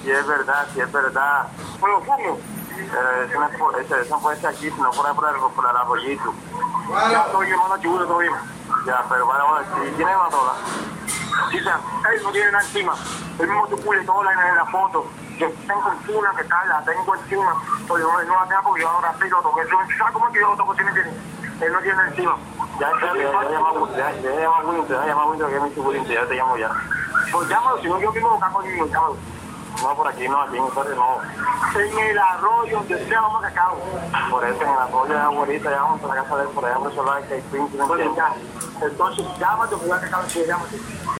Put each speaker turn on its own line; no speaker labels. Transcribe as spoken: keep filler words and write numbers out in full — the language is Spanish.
si es verdad, si es verdad.
Bueno, fumo.
Eh, eso, no es por, eso, eso no puede ser aquí, sino por ahí por el, por el arroyito.
Ya estoy hermano chulo, todo bien.
Ya, pero bueno, bueno, si tiene matola.
Sí, o sea, él no tiene nada encima. El mismo tu culo y todo la en la foto. Yo tengo encima que tal, la tengo encima. Pero no, no la tengo porque yo ahora sí lo toqué. ¿Sabes cómo es que yo lo toco? Tiene que él no tiene encima.
Ya, ya, ya, ya, llama a Winter, ya, ya llama a Winter, ya llama a Winter que es mi suculente, ya te llamo ya.
Pues llámalo, si no yo mismo buscar conmigo, llámalo.
No, por aquí no, aquí en Usuario no.
En el arroyo, donde sea, vamos a cacao.
Por eso en el arroyo de abuelita, ya vamos a la casa de él, por allá por eso la que hay pinche.
Entonces, ya. Entonces, llámate, porque voy a cacao, sí, llámate.